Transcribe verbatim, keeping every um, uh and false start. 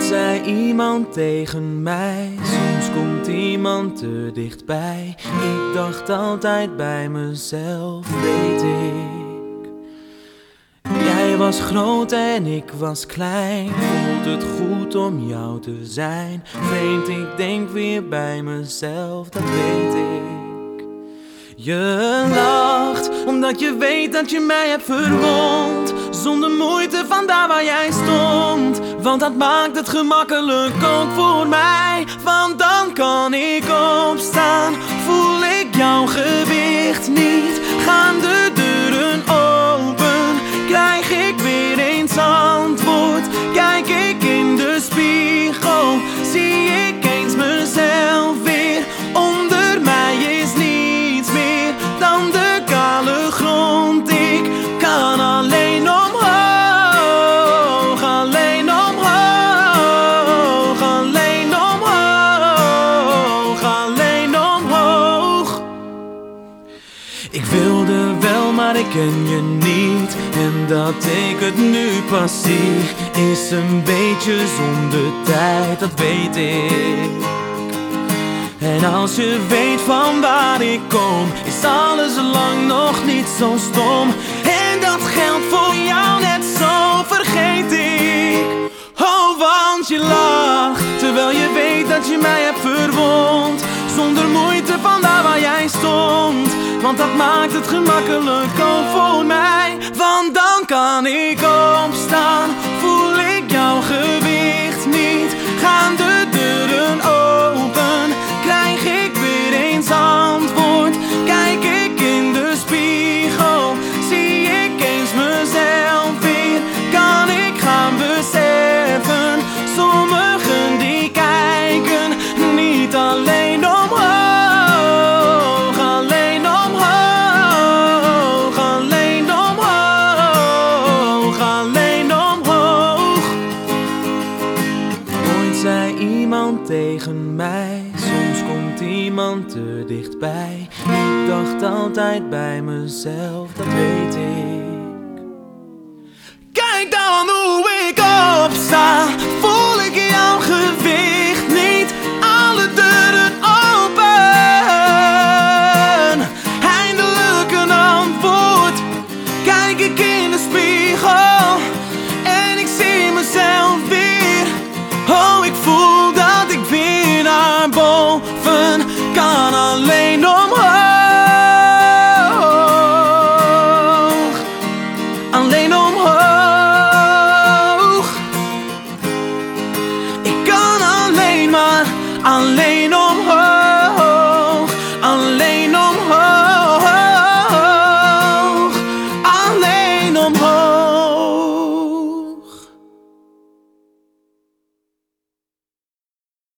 Zei iemand tegen mij, soms komt iemand te dichtbij. Ik dacht altijd bij mezelf, weet ik. Jij was groot en ik was klein, voelt het goed om jou te zijn. Vreemd, ik denk weer bij mezelf, dat weet ik. Je lacht, omdat je weet dat je mij hebt verwond, zonder moeite van daar waar jij stond. Want dat maakt het gemakkelijk ook voor mij. Want dan kan ik opstaan, voel ik jouw gewicht niet. Gaan de deuren open, krijg ik weer eens antwoord. Kijk ik in de spiegel, zie ik eens mezelf weer. Onder mij is niets meer dan de kale grond. Ik kan alleen omhoog, alleen omhoog, alleen omhoog, alleen omhoog. Ik wilde wel, maar ik ken je niet. En dat ik het nu pas zie, is een beetje zonde tijd, dat weet ik. En als je weet van waar ik kom, is alles lang nog niet zo stom. En dat geldt voor jou net zo, vergeet ik. Oh, want je lacht, terwijl je weet dat je mij hebt verwond, zonder moeite van daar waar jij stond. Want dat maakt het gemakkelijk ook voor mij. Want dan kan ik opstaan, voel ik jouw gewicht niet. Gaan de deuren open, krijg ik weer eens antwoord. Kijk ik in de spiegel, zie ik eens mezelf weer. Kan ik gaan beseffen, sommigen die kijken niet alleen omhoog, alleen omhoog, alleen omhoog, alleen omhoog. Ooit zei iemand tegen mij, soms komt iemand te dichtbij. Ik dacht altijd bij mezelf, dat weet ik. Kijk dan hoe ik opsta, voel ik jouw gewicht niet. Alle deuren open, eindelijk een antwoord. Kijk ik in de spiegel en ik zie mezelf weer. Oh, ik voel dat ik weer naar boven kan, alleen omhoog, alleen omhoog. Ik kan alleen maar, alleen omhoog.